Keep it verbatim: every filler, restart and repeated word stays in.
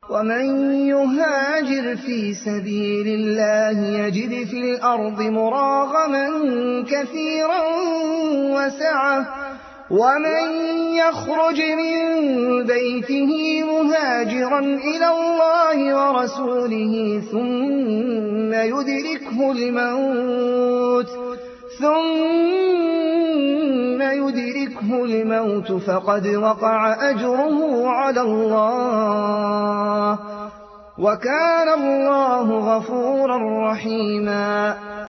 ومن يهاجر في سبيل الله يجد في الأرض مراغما كثيرا وسعة ومن يخرج من بيته مهاجرا إلى الله ورسوله ثم يدركه الموت ثم يدركه الموت فقد وقع أجره على الله وكان الله غفورا رحيما.